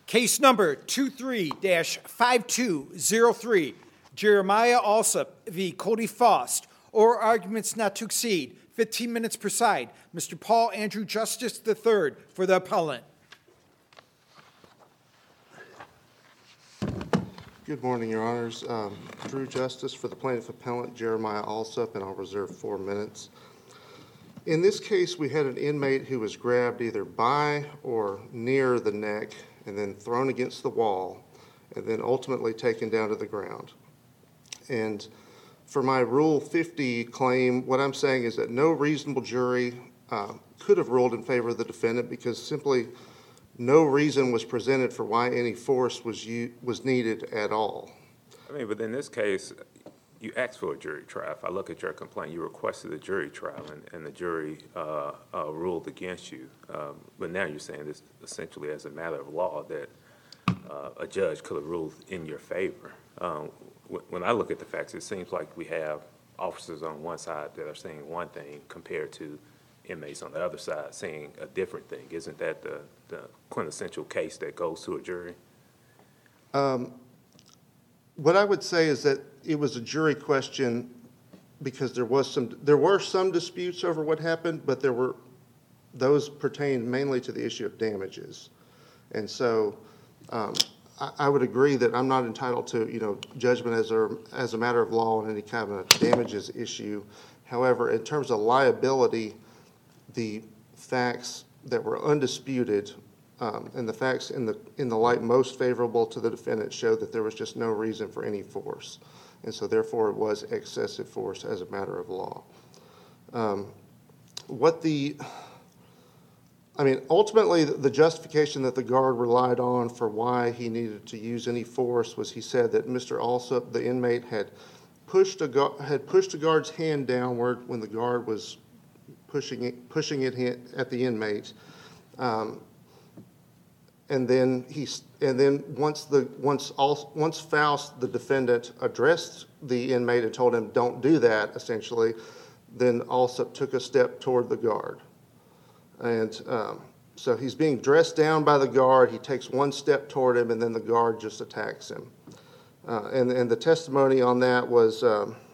Case number 23-5203, Jeremiah Alsop v. Cody Faust. Oral arguments not to exceed 15 minutes per side. Mr. Paul Andrew Justice III for the appellant. Good morning, Your Honors. Drew Justice for the plaintiff appellant, Jeremiah Alsop, and I'll reserve 4 minutes. In this case, we had an inmate who was grabbed either by or near the neck and then thrown against the wall and then ultimately taken down to the ground. And for my Rule 50 claim, what I'm saying is that no reasonable jury could have ruled in favor of the defendant because simply no reason was presented for why any force was needed at all. I mean, but in this case, you asked for a jury trial. If I look at your complaint, you requested a jury trial, and the jury ruled against you. But now you're saying this essentially as a matter of law that a judge could have ruled in your favor. When I look at the facts, it seems like we have officers on one side that are saying one thing compared to inmates on the other side saying a different thing. Isn't that the quintessential case that goes to a jury? What I would say is that it was a jury question because there were some disputes over what happened, but those pertained mainly to the issue of damages. And so I would agree that I'm not entitled to judgment as a matter of law on any kind of damages issue. However, in terms of liability, the facts that were undisputed and the facts in the light most favorable to the defendant showed that there was just no reason for any force. And so therefore it was excessive force as a matter of law. Ultimately the justification that the guard relied on for why he needed to use any force was he said that Mr. Alsop, the inmate, had pushed the guard's hand downward when the guard was pushing it at the inmate, and then once Faust, the defendant, addressed the inmate and told him don't do that, essentially, then Alsop took a step toward the guard, and so he's being dressed down by the guard. He takes one step toward him, and then the guard just attacks him, and the testimony on that was.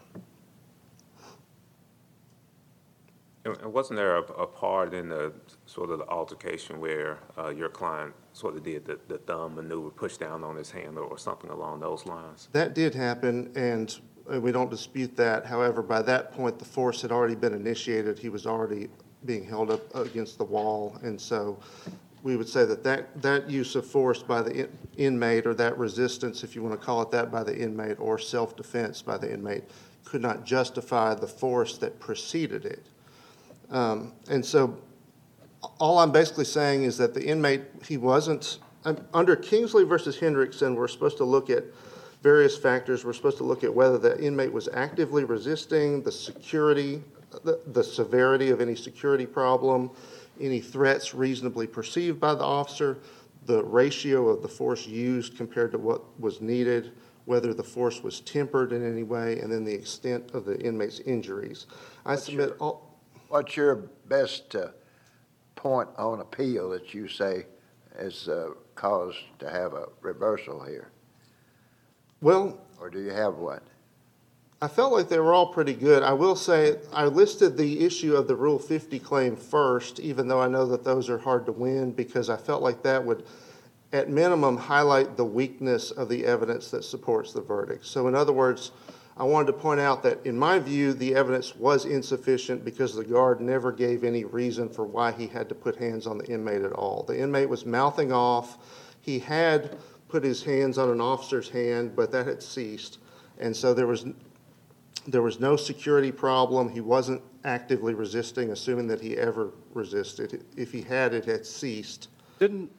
And wasn't there a part in the sort of the altercation where your client sort of did the thumb maneuver, push down on his hand or something along those lines? That did happen, and we don't dispute that. However, by that point, the force had already been initiated. He was already being held up against the wall, and so we would say that use of force by the inmate, or that resistance, if you want to call it that, by the inmate, or self-defense by the inmate, could not justify the force that preceded it. And so all I'm basically saying is that the inmate, he wasn't, under Kingsley versus Hendrickson, we're supposed to look at various factors. We're supposed to look at whether the inmate was actively resisting, the severity of any security problem, any threats reasonably perceived by the officer, the ratio of the force used compared to what was needed, whether the force was tempered in any way, and then the extent of the inmate's injuries. What's your best point on appeal that you say is cause to have a reversal here? Well, or do you have one? I felt like they were all pretty good. I will say I listed the issue of the Rule 50 claim first, even though I know that those are hard to win, because I felt like that would, at minimum, highlight the weakness of the evidence that supports the verdict. So in other words, I wanted to point out that, in my view, the evidence was insufficient because the guard never gave any reason for why he had to put hands on the inmate at all. The inmate was mouthing off. He had put his hands on an officer's hand, but that had ceased. And so there was no security problem. He wasn't actively resisting, assuming that he ever resisted. If he had, it had ceased. Didn't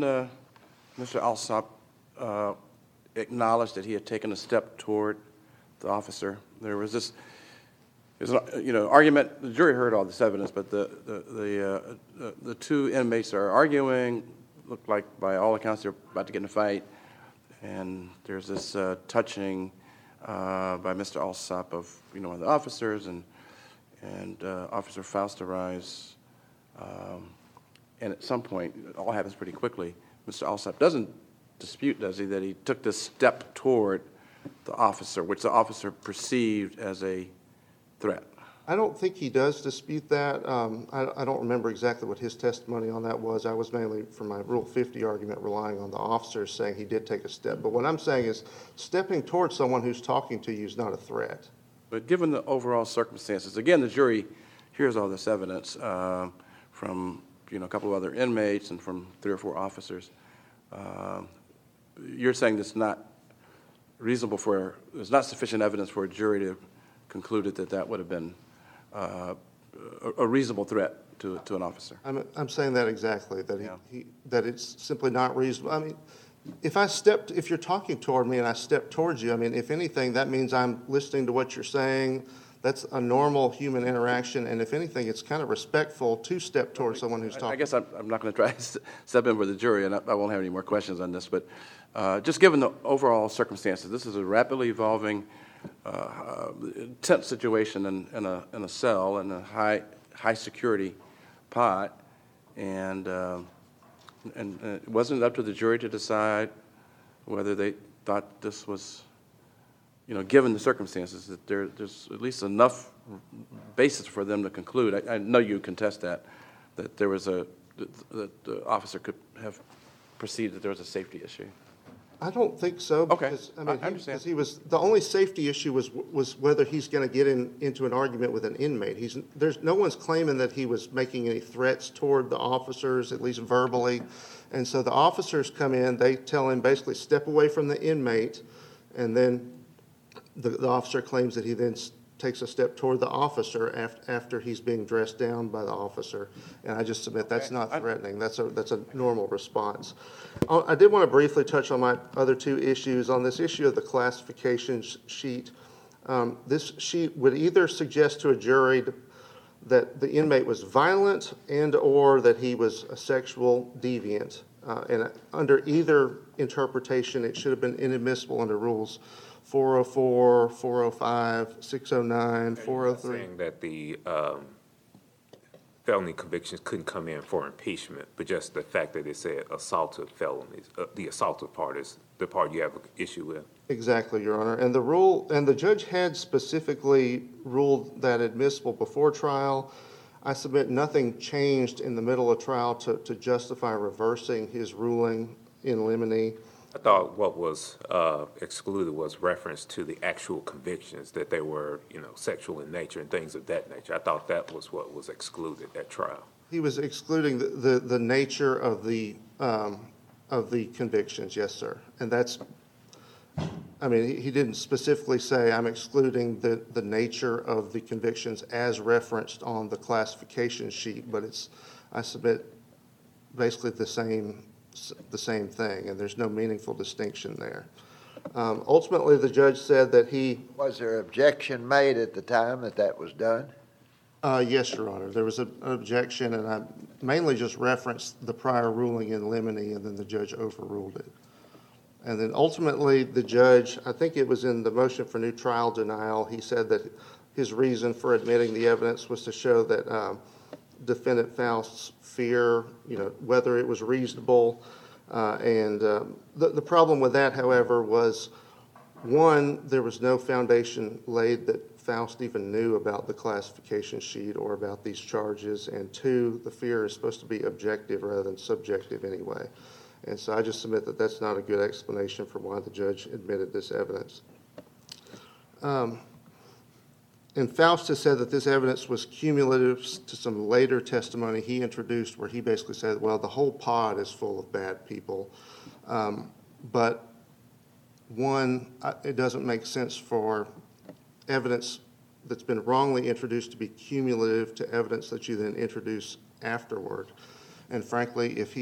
Mr. Alsop acknowledge that he had taken a step toward the officer? There was this, argument. The jury heard all this evidence, but the two inmates are arguing. Looked like, by all accounts, they're about to get in a fight, and there's this touching by Mr. Alsop of one of the officers, and Officer Faust arrives, and at some point, it all happens pretty quickly. Mr. Alsop doesn't dispute, does he, that he took this step toward the officer, which the officer perceived as a threat? I don't think he does dispute that. I don't remember exactly what his testimony on that was. I was mainly, for my Rule 50 argument, relying on the officer saying he did take a step. But what I'm saying is stepping towards someone who's talking to you is not a threat. But given the overall circumstances, again, the jury hears all this evidence from a couple of other inmates and from 3 or 4 officers. You're saying it's not reasonable there's not sufficient evidence for a jury to conclude that that would have been a reasonable threat to an officer. I'm saying that exactly, that Yeah. that it's simply not reasonable. I mean, if you're talking toward me and I step towards you, I mean, if anything, that means I'm listening to what you're saying. That's a normal human interaction, and if anything, it's kind of respectful to step towards someone who's talking. I guess I'm not going to try to step in for the jury, and I won't have any more questions on this, but just given the overall circumstances, this is a rapidly evolving, tense situation in a cell in a high security pod, and it wasn't up to the jury to decide whether they thought this was, given the circumstances, that there's at least enough basis for them to conclude. I know you contest that there was that the officer could have perceived that there was a safety issue. I don't think so. Okay, Because, I understand. because the only safety issue was whether he's going to get into an argument with an inmate. No one's claiming that he was making any threats toward the officers, at least verbally. And so the officers come in, they tell him basically step away from the inmate, and then the officer claims that he then takes a step toward the officer after he's being dressed down by the officer. And I just submit that's not threatening. That's a normal response. I did want to briefly touch on my other 2 issues. On this issue of the classification sheet, this sheet would either suggest to a jury that the inmate was violent and or that he was a sexual deviant. And under either interpretation, it should have been inadmissible under rules 404, 405, 609, 403. Saying that the felony convictions couldn't come in for impeachment, but just the fact that it said assaultive felonies, the assaultive part is the part you have an issue with. Exactly, Your Honor. And the judge had specifically ruled that admissible before trial. I submit nothing changed in the middle of trial to justify reversing his ruling in limine. I thought what was excluded was reference to the actual convictions, that they were, sexual in nature and things of that nature. I thought that was what was excluded at trial. He was excluding the nature of the convictions, yes, sir. And that's, he didn't specifically say I'm excluding the nature of the convictions as referenced on the classification sheet, but I submit basically the same thing, and there's no meaningful distinction there. Ultimately, the judge said that Was there objection made at the time that was done? Yes, Your Honor. There was an objection, and I mainly just referenced the prior ruling in limine, and then the judge overruled it. And then ultimately, the judge, I think it was in the motion for new trial denial, he said that his reason for admitting the evidence was to show that Defendant Faust's fear, whether it was reasonable. The problem with that, however, was, one, there was no foundation laid that Faust even knew about the classification sheet or about these charges, and 2, the fear is supposed to be objective rather than subjective anyway. And so I just submit that that's not a good explanation for why the judge admitted this evidence. And Faust has said that this evidence was cumulative to some later testimony he introduced where he basically said, well, the whole pod is full of bad people. But one, it doesn't make sense for evidence that's been wrongly introduced to be cumulative to evidence that you then introduce afterward. And frankly, if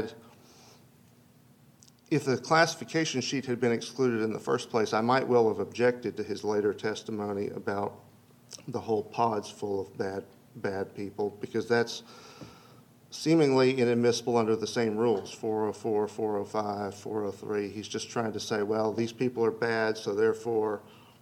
the classification sheet had been excluded in the first place, I might well have objected to his later testimony about the whole pod's full of bad people, because that's seemingly inadmissible under the same rules, 404, 405, 403. He's just trying to say, well, these people are bad, so therefore,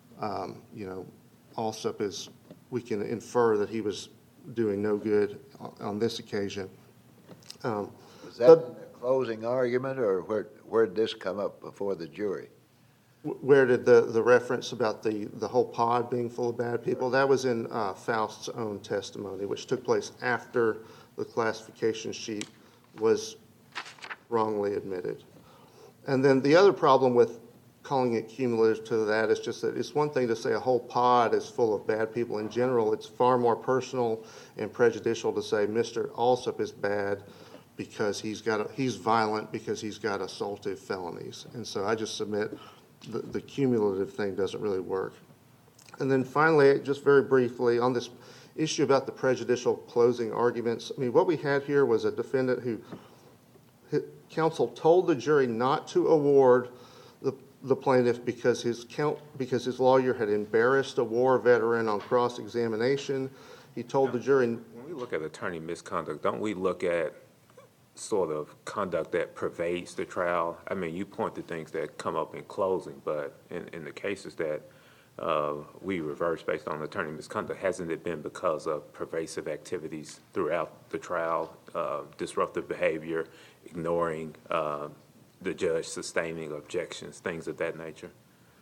Alsop we can infer that he was doing no good on this occasion. Was that in the closing argument, or where'd this come up before the jury? Where did the reference about the whole pod being full of bad people? That was in Faust's own testimony, which took place after the classification sheet was wrongly admitted. And then the other problem with calling it cumulative to that is just that it's one thing to say a whole pod is full of bad people in general. It's far more personal and prejudicial to say Mr. Alsop is bad because he's violent because he's got assaultive felonies. And so I just submit the cumulative thing doesn't really work. And then finally, just very briefly, on this issue about the prejudicial closing arguments, I mean, what we had here was a defendant who counsel told the jury not to award the plaintiff because his lawyer had embarrassed a war veteran on cross-examination. He told the jury... When we look at attorney misconduct, don't we look at sort of conduct that pervades the trial? I mean, you point to things that come up in closing, but in the cases that we reverse based on attorney misconduct, hasn't it been because of pervasive activities throughout the trial, disruptive behavior, ignoring the judge, sustaining objections, things of that nature?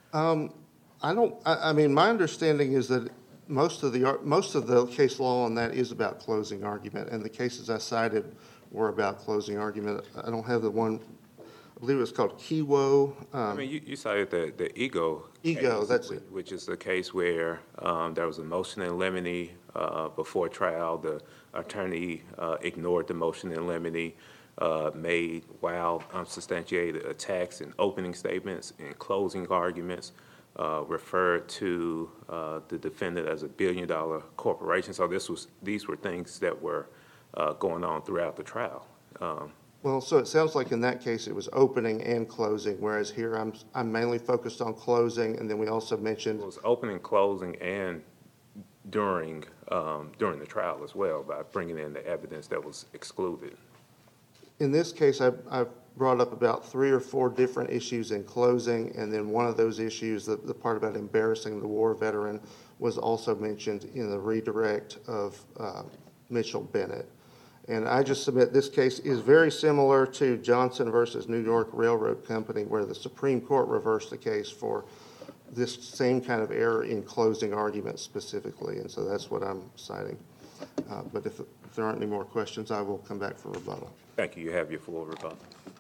I mean, my understanding is that most of the case law on that is about closing argument, and the cases I cited were about closing argument. I don't have the one, I believe it was called Kiwo. I mean, you cited the Ego case, that's it. Which is the case where there was a motion in limine before trial. The attorney ignored the motion in limine, made wild, unsubstantiated attacks in opening statements and closing arguments, referred to the defendant as a billion-dollar corporation. So these were things that were going on throughout the trial. Well, so it sounds like in that case it was opening and closing, whereas here I'm mainly focused on closing, and then we also mentioned... It was opening, closing, and during the trial as well, by bringing in the evidence that was excluded. In this case, I brought up about 3 or 4 different issues in closing, and then one of those issues, the part about embarrassing the war veteran, was also mentioned in the redirect of Mitchell Bennett. And I just submit this case is very similar to Johnson versus New York Railroad Company, where the Supreme Court reversed the case for this same kind of error in closing arguments specifically, and so that's what I'm citing. But if there aren't any more questions, I will come back for rebuttal. Thank you. You have your full rebuttal.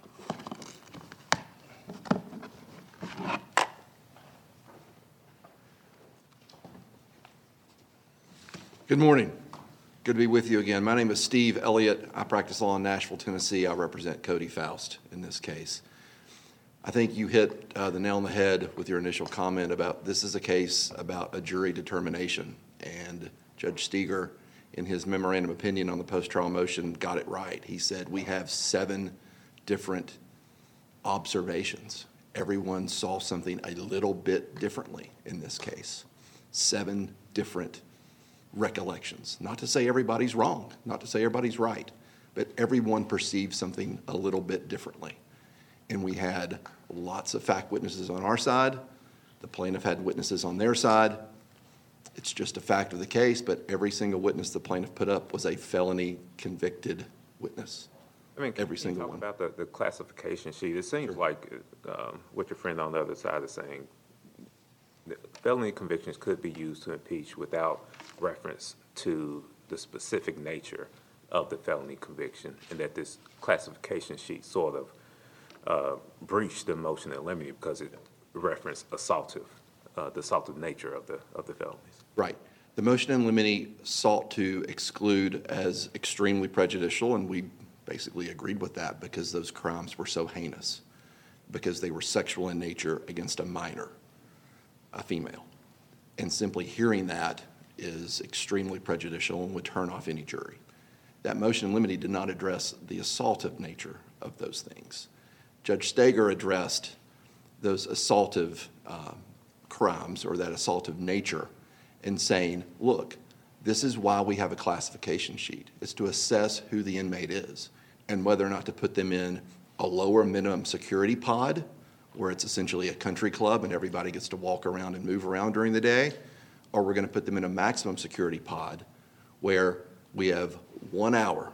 Good morning. Good to be with you again. My name is Steve Elliott. I practice law in Nashville, Tennessee. I represent Cody Faust in this case. I think you hit the nail on the head with your initial comment about this is a case about a jury determination, and Judge Steger, in his memorandum opinion on the post-trial motion, got it right. He said we have 7 different observations. Everyone saw something a little bit differently in this case. 7 different recollections. Not to say everybody's wrong, not to say everybody's right, but everyone perceived something a little bit differently. And we had lots of fact witnesses on our side. The plaintiff had witnesses on their side. It's just a fact of the case, but every single witness the plaintiff put up was a felony convicted witness. I mean, every single talk one. About the classification sheet, it seems like what your friend on the other side is saying, felony convictions could be used to impeach without reference to the specific nature of the felony conviction, and that this classification sheet sort of breached the motion in limine because it referenced the assaultive nature of the felonies. Right. The motion in limine sought to exclude as extremely prejudicial, and we basically agreed with that because those crimes were so heinous, because they were sexual in nature against a minor, a female. And simply hearing that is extremely prejudicial and would turn off any jury. That motion in limine did not address the assaultive nature of those things. Judge Steger addressed those assaultive crimes or that assaultive nature in saying, look, this is why we have a classification sheet. It's to assess who the inmate is and whether or not to put them in a lower minimum security pod, where it's essentially a country club and everybody gets to walk around and move around during the day, or we're going to put them in a maximum security pod where we have 1 hour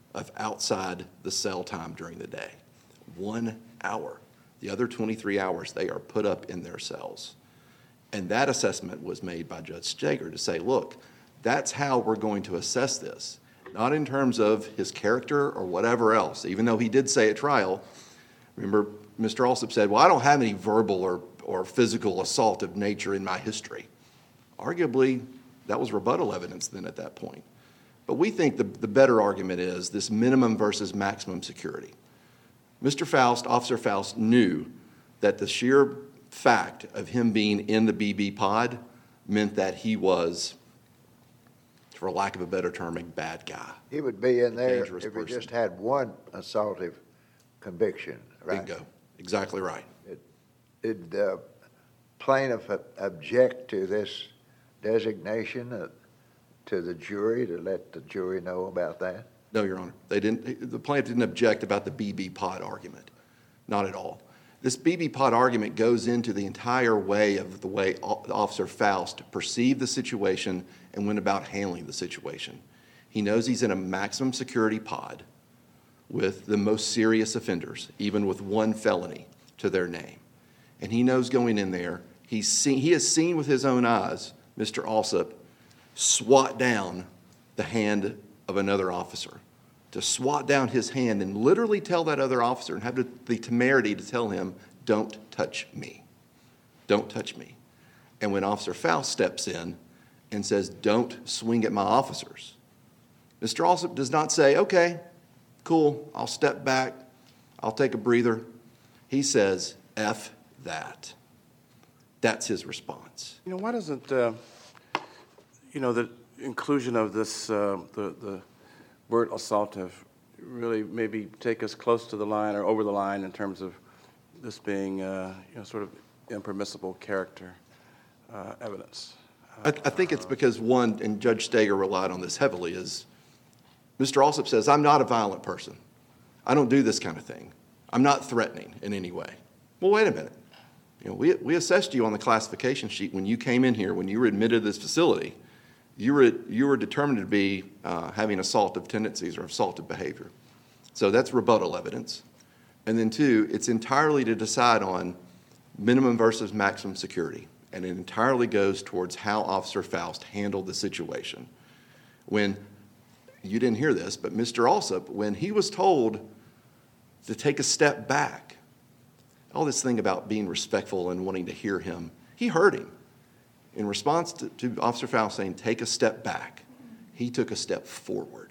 of outside the cell time during the day. 1 hour. The other 23 hours, they are put up in their cells. And that assessment was made by Judge Steger to say, look, that's how we're going to assess this. Not in terms of his character or whatever else, even though he did say at trial, remember, Mr. Alsop said, well, I don't have any verbal or physical assault of nature in my history. Arguably, that was rebuttal evidence then at that point. But we think the better argument is this minimum versus maximum security. Mr. Faust, Officer Faust, knew that the sheer fact of him being in the BB pod meant that he was, for lack of a better term, a bad guy. He would be in there Dangerous if he person. just had one assaultive conviction, right? Bingo. Exactly right. Did the plaintiff object to this designation to the jury to let the jury know about that? No, Your Honor. They didn't. The plaintiff didn't object about the BB pod argument. Not at all. This BB pod argument goes into the entire way of the way Officer Faust perceived the situation and went about handling the situation. He knows he's in a maximum security pod with the most serious offenders, even with one felony to their name. And he knows going in there, he has seen with his own eyes Mr. Alsop swat down the hand of another officer, to swat down his hand and literally tell that other officer and have the temerity to tell him, don't touch me. Don't touch me. And when Officer Faust steps in and says, don't swing at my officers, Mr. Alsop does not say, okay, cool, I'll step back, I'll take a breather. He says, F that. That's his response. You know, why doesn't, the inclusion of this, the word assaultive really maybe take us close to the line or over the line in terms of this being, sort of impermissible character evidence? I think it's because one, and Judge Steger relied on this heavily, is Mr. Alsop says, I'm not a violent person. I don't do this kind of thing. I'm not threatening in any way. Well, wait a minute. We assessed you on the classification sheet when you came in here, when you were admitted to this facility. You were determined to be having assaultive tendencies or assaultive behavior. So that's rebuttal evidence. And then two, it's entirely to decide on minimum versus maximum security. And it entirely goes towards how Officer Faust handled the situation. When, you didn't hear this, but Mr. Alsop, when he was told to take a step back, all this thing about being respectful and wanting to hear him, he heard him. In response to Officer Faust saying, take a step back, he took a step forward.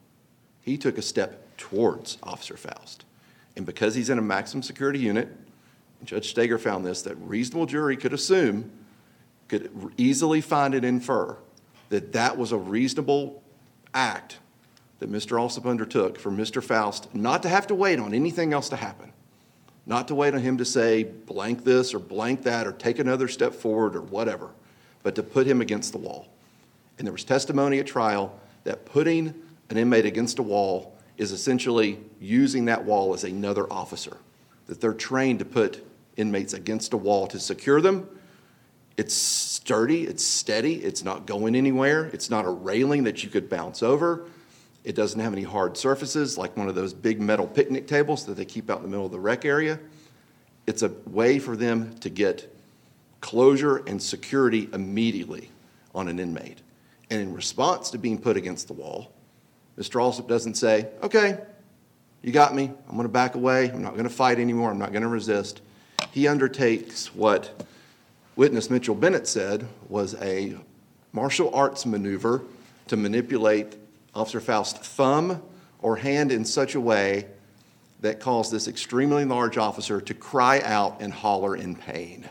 He took a step towards Officer Faust. And because he's in a maximum security unit, Judge Steger found this, that reasonable jury could assume, could easily find and infer that that was a reasonable act that Mr. Alsop undertook for Mr. Faust not to have to wait on anything else to happen, not to wait on him to say blank this or blank that or take another step forward or whatever, but to put him against the wall. And there was testimony at trial that putting an inmate against a wall is essentially using that wall as another officer, that they're trained to put inmates against a wall to secure them. It's sturdy, it's steady, it's not going anywhere, it's not a railing that you could bounce over. It doesn't have any hard surfaces like one of those big metal picnic tables that they keep out in the middle of the rec area. It's a way for them to get closure and security immediately on an inmate. And in response to being put against the wall, Mr. Alsop doesn't say, okay, you got me, I'm going to back away, I'm not going to fight anymore, I'm not going to resist. He undertakes what witness Mitchell Bennett said was a martial arts maneuver to manipulate Officer Faust's thumb or hand in such a way that caused this extremely large officer to cry out and holler in pain.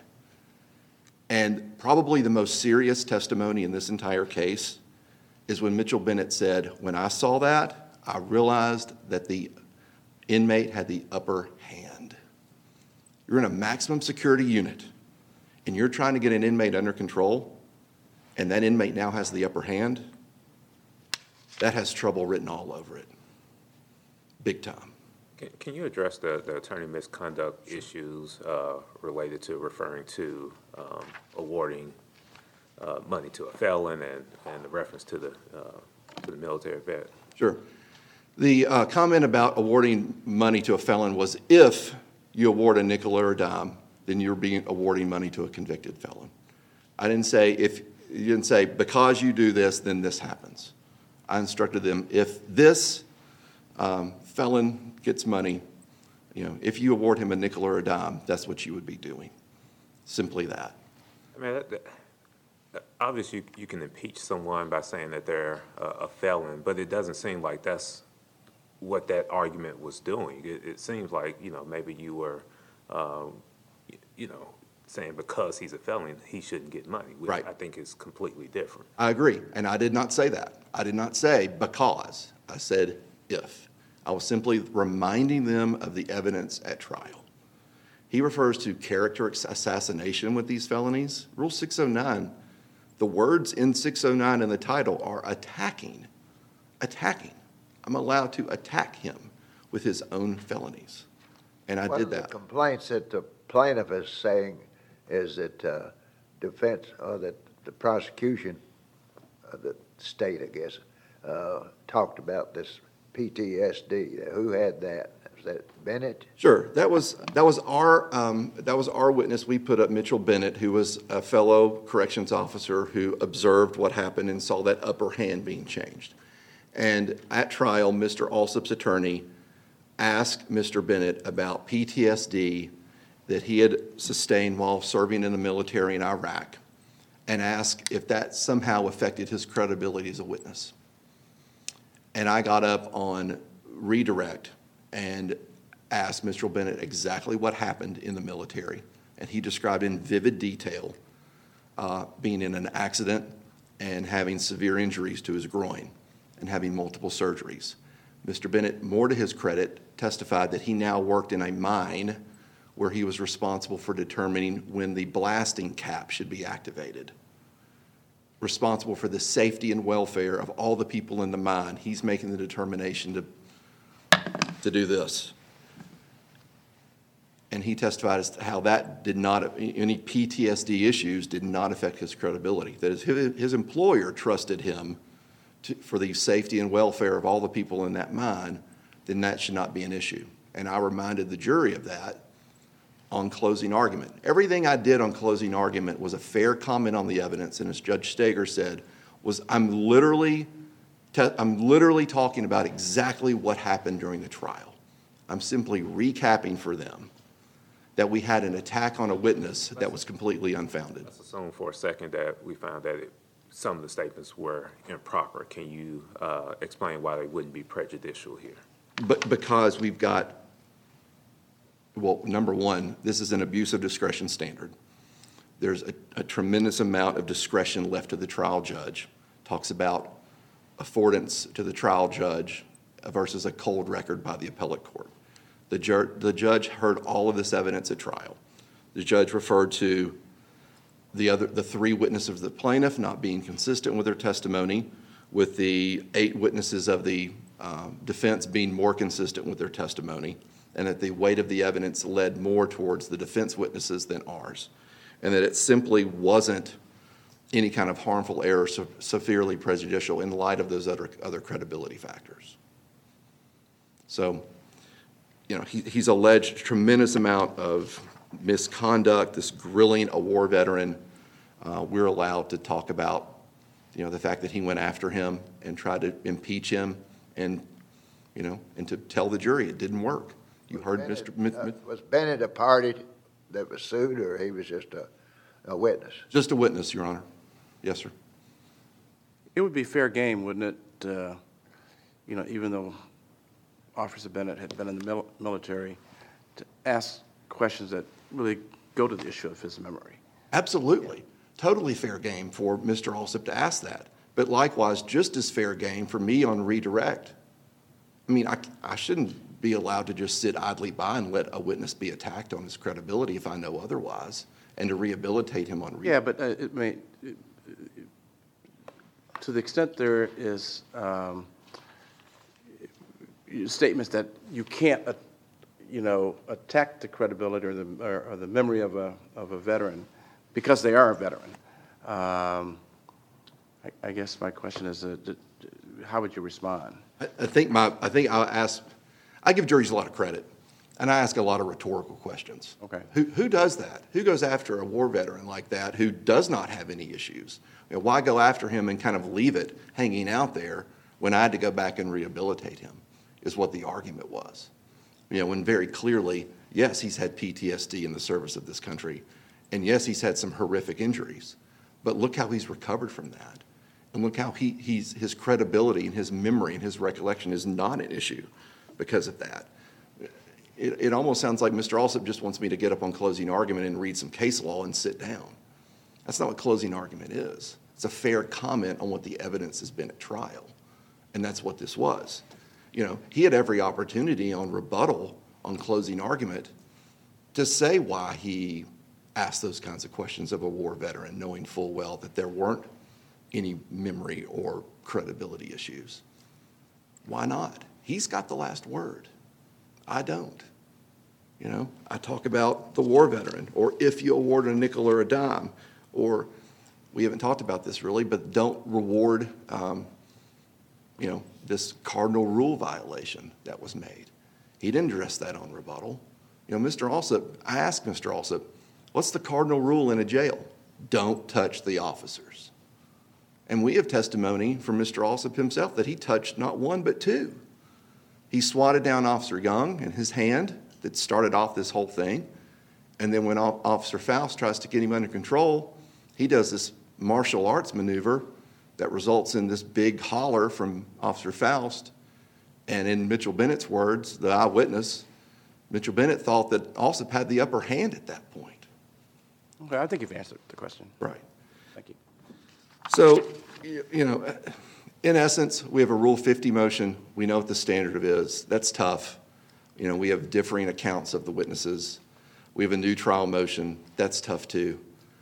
And probably the most serious testimony in this entire case is when Mitchell Bennett said, when I saw that, I realized that the inmate had the upper hand. You're in a maximum security unit, and you're trying to get an inmate under control, and that inmate now has the upper hand. That has trouble written all over it. Big time. Can you address the attorney misconduct issues related to referring to awarding money to a felon and the reference to the military vet? Sure. The comment about awarding money to a felon was if you award a nickel or a dime, then you're awarding money to a convicted felon. I didn't say you didn't say because you do this, then this happens. I instructed them if this felon gets money, if you award him a nickel or a dime, that's what you would be doing. Simply that. I mean, obviously you can impeach someone by saying that they're a felon, but it doesn't seem like that's what that argument was doing. It seems like, maybe you were, saying because he's a felon, he shouldn't get money, which Right. I think is completely different. I agree, and I did not say that. I did not say because. I said if. I was simply reminding them of the evidence at trial. He refers to character assassination with these felonies. Rule 609, the words in 609 in the title are attacking. Attacking. I'm allowed to attack him with his own felonies, and I One did of the that. complaints that the plaintiff is saying is that defense, or that the prosecution, the state, I guess, talked about this PTSD. Who had that? Was that Bennett? Sure, that was our witness. We put up Mitchell Bennett, who was a fellow corrections officer who observed what happened and saw that upper hand being changed. And at trial, Mr. Alsop's attorney asked Mr. Bennett about PTSD that he had sustained while serving in the military in Iraq, and asked if that somehow affected his credibility as a witness. And I got up on redirect and asked Mr. Bennett exactly what happened in the military, and he described in vivid detail being in an accident and having severe injuries to his groin and having multiple surgeries. Mr. Bennett, more to his credit, testified that he now worked in a mine where he was responsible for determining when the blasting cap should be activated. Responsible for the safety and welfare of all the people in the mine. He's making the determination to do this. And he testified as to how that did not, any PTSD issues did not affect his credibility. That is, his employer trusted him for the safety and welfare of all the people in that mine, then that should not be an issue. And I reminded the jury of that on closing argument. Everything I did on closing argument was a fair comment on the evidence, and as Judge Steger said, I'm literally talking about exactly what happened during the trial. I'm simply recapping for them that we had an attack on a witness that was completely unfounded. Let's assume for a second that we found that some of the statements were improper. Can you explain why they wouldn't be prejudicial here? But because we've got, well, number one, this is an abuse of discretion standard. There's a tremendous amount of discretion left to the trial judge. Talks about affordance to the trial judge versus a cold record by the appellate court. The judge heard all of this evidence at trial. The judge referred to the three witnesses of the plaintiff not being consistent with their testimony, with the 8 witnesses of the defense being more consistent with their testimony, and that the weight of the evidence led more towards the defense witnesses than ours, and that it simply wasn't any kind of harmful error severely prejudicial in light of those other credibility factors. So, he's alleged a tremendous amount of misconduct, this grilling a war veteran. We're allowed to talk about, the fact that he went after him and tried to impeach him, and to tell the jury it didn't work. You heard Mr. Was Bennett a party that was sued, or he was just a witness? Just a witness, Your Honor. Yes, sir. It would be fair game, wouldn't it, even though Officer Bennett had been in the military, to ask questions that really go to the issue of his memory? Absolutely. Totally fair game for Mr. Alsop to ask that. But likewise, just as fair game for me on redirect. I mean, I shouldn't be allowed to just sit idly by and let a witness be attacked on his credibility if I know otherwise, and to rehabilitate him on redirect. Yeah, but to the extent there is statements that you can't, attack the credibility or the memory of a veteran because they are a veteran. I guess my question is, how would you respond? I think I give juries a lot of credit, and I ask a lot of rhetorical questions. Okay. Who does that? Who goes after a war veteran like that who does not have any issues? Why go after him and kind of leave it hanging out there when I had to go back and rehabilitate him, is what the argument was. When very clearly, yes, he's had PTSD in the service of this country, and yes, he's had some horrific injuries, but look how he's recovered from that. And look how his credibility and his memory and his recollection is not an issue because of that. It almost sounds like Mr. Alsop just wants me to get up on closing argument and read some case law and sit down. That's not what closing argument is. It's a fair comment on what the evidence has been at trial, and that's what this was. He had every opportunity on rebuttal, on closing argument, to say why he asked those kinds of questions of a war veteran, knowing full well that there weren't any memory or credibility issues. Why not? He's got the last word. I don't. I talk about the war veteran, or if you award a nickel or a dime, or we haven't talked about this really, but don't reward, this cardinal rule violation that was made. He didn't address that on rebuttal. Mr. Alsop, I asked Mr. Alsop, what's the cardinal rule in a jail? Don't touch the officers. And we have testimony from Mr. Alsop himself that he touched not one but two. He swatted down Officer Young in his hand that started off this whole thing. And then when Officer Faust tries to get him under control, he does this martial arts maneuver that results in this big holler from Officer Faust. And in Mitchell Bennett's words, the eyewitness, Mitchell Bennett thought that Alsop had the upper hand at that point. Okay, I think you've answered the question. Right. Thank you. So, in essence, we have a Rule 50 motion. We know what the standard is. That's tough. We have differing accounts of the witnesses. We have a new trial motion. That's tough too.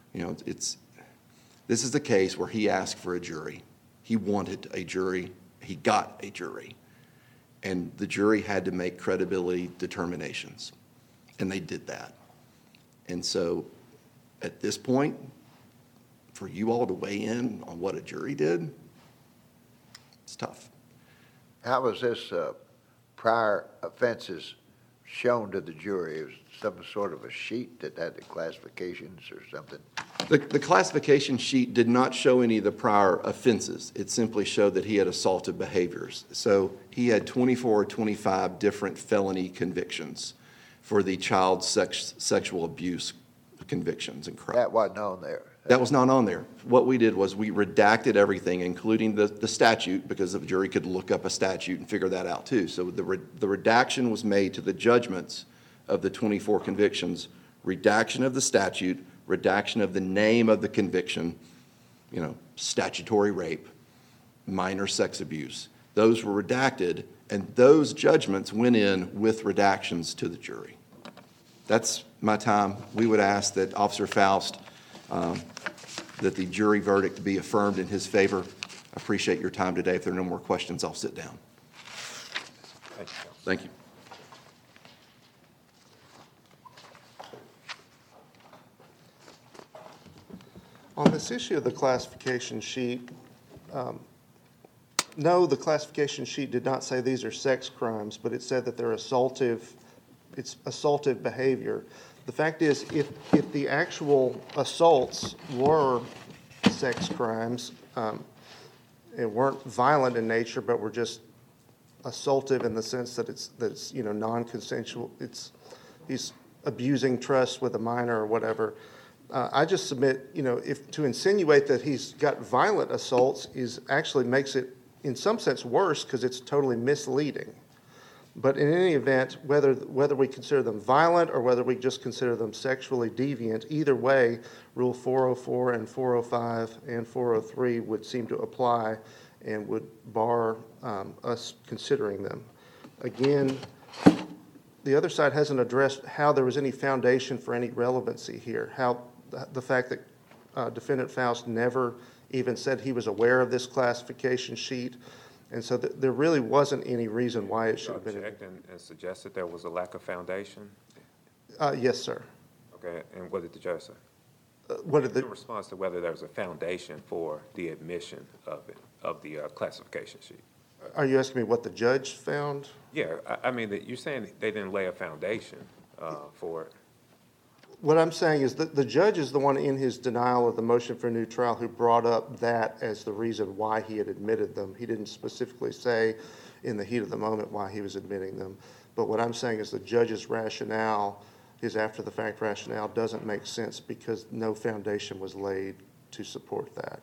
This is the case where he asked for a jury. He wanted a jury. He got a jury. And the jury had to make credibility determinations. And they did that. And so, at this point, for you all to weigh in on what a jury did, it's tough. How was this prior offenses shown to the jury? It was some sort of a sheet that had the classifications or something? The classification sheet did not show any of the prior offenses. It simply showed that he had assaultive behaviors. So he had 24 or 25 different felony convictions for the child sexual abuse convictions and crimes. That wasn't on there. That was not on there. What we did was we redacted everything, including the statute, because the jury could look up a statute and figure that out too. So the redaction was made to the judgments of the 24 convictions, redaction of the statute, redaction of the name of the conviction, statutory rape, minor sex abuse. Those were redacted, and those judgments went in with redactions to the jury. That's my time. We would ask that Officer Faust, that the jury verdict be affirmed in his favor. I appreciate your time today. If there are no more questions, I'll sit down. Thank you. On this issue of the classification sheet, no, the classification sheet did not say these are sex crimes, but it said that they're assaultive behavior. The fact is, if the actual assaults were sex crimes, and weren't violent in nature, but were just assaultive in the sense that it's non-consensual, he's abusing trust with a minor or whatever. I just submit, if to insinuate that he's got violent assaults actually makes it in some sense worse because it's totally misleading. But in any event, whether we consider them violent or whether we just consider them sexually deviant, either way, Rule 404 and 405 and 403 would seem to apply and would bar us considering them. Again, the other side hasn't addressed how there was any foundation for any relevancy here, how the fact that Defendant Faust never even said he was aware of this classification sheet. And so there really wasn't any reason why it should have been. Object and suggest that there was a lack of foundation? Yes, sir. Okay, and what did the judge say? What did In response to whether there was a foundation for the admission of the classification sheet? Are you asking me what the judge found? Yeah, I mean, you're saying they didn't lay a foundation for it. What I'm saying is that the judge is the one in his denial of the motion for a new trial who brought up that as the reason why he had admitted them. He didn't specifically say in the heat of the moment why he was admitting them. But what I'm saying is the judge's rationale, his after-the-fact rationale, doesn't make sense because no foundation was laid to support that.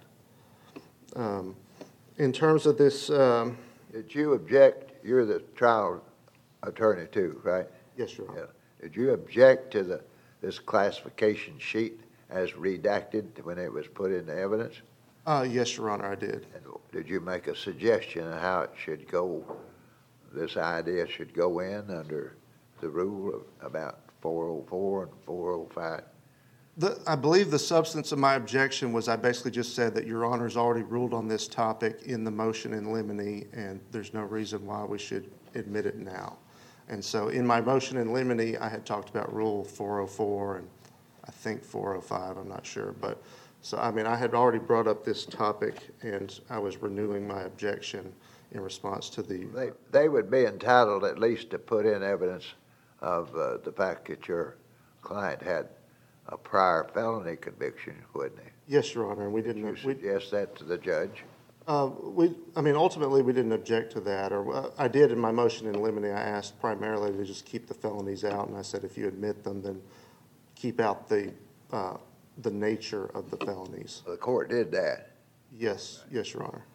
In terms of this, Did you object? You're the trial attorney too, right? yes, Your Honor. Yeah. Did you object to this classification sheet as redacted when it was put into evidence? Yes, Your Honor, I did. And did you make a suggestion of how it should go, this idea should go in under the rule of about 404 and 405? I believe the substance of my objection was I basically just said that Your Honor's already ruled on this topic in the motion in limine, and there's no reason why we should admit it now. And so in my motion in limine, I had talked about Rule 404 and I think 405, I'm not sure. But so, I mean, I had already brought up this topic and I was renewing my objection in response to the... They would be entitled at least to put in evidence of the fact that your client had a prior felony conviction, wouldn't they? Yes, Your Honor, and we didn't... Did you suggest that to the judge? Ultimately, we didn't object to that, or I did in my motion in limine. I asked primarily to just keep the felonies out, and I said if you admit them, then keep out the nature of the felonies. The court did that. Yes, yes, Your Honor.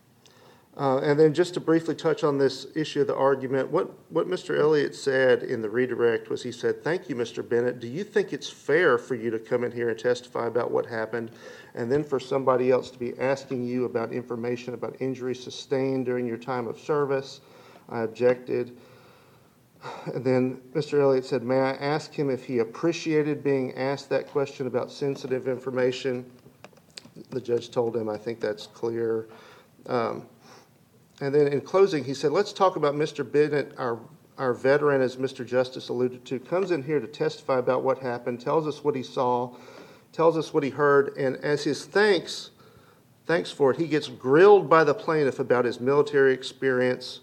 And then just to briefly touch on this issue of the argument, what Mr. Elliott said in the redirect was he said, "Thank you, Mr. Bennett. Do you think it's fair for you to come in here and testify about what happened, and then for somebody else to be asking you about information about injuries sustained during your time of service?" I objected. And then Mr. Elliott said, "May I ask him if he appreciated being asked that question about sensitive information?" The judge told him, "I think that's clear." And then in closing, he said, "Let's talk about Mr. Bennett, our veteran, as Mr. Justice alluded to, comes in here to testify about what happened, tells us what he saw, tells us what he heard, and as his thanks for it, he gets grilled by the plaintiff about his military experience.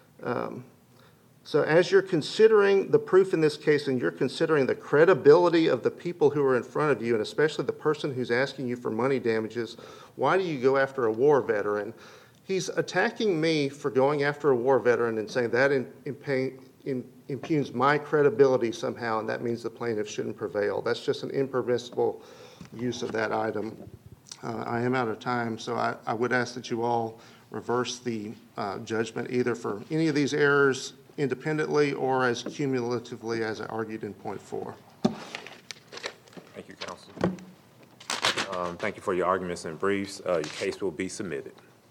So as you're considering the proof in this case and you're considering the credibility of the people who are in front of you, and especially the person who's asking you for money damages, why do you go after a war veteran?" He's attacking me for going after a war veteran and saying that impugns my credibility somehow, and that means the plaintiff shouldn't prevail. That's just an impermissible use of that item. I am out of time, so I would ask that you all reverse the judgment either for any of these errors independently or as cumulatively as I argued in point 4. Thank you, counsel. Thank you for your arguments and briefs. Your case will be submitted.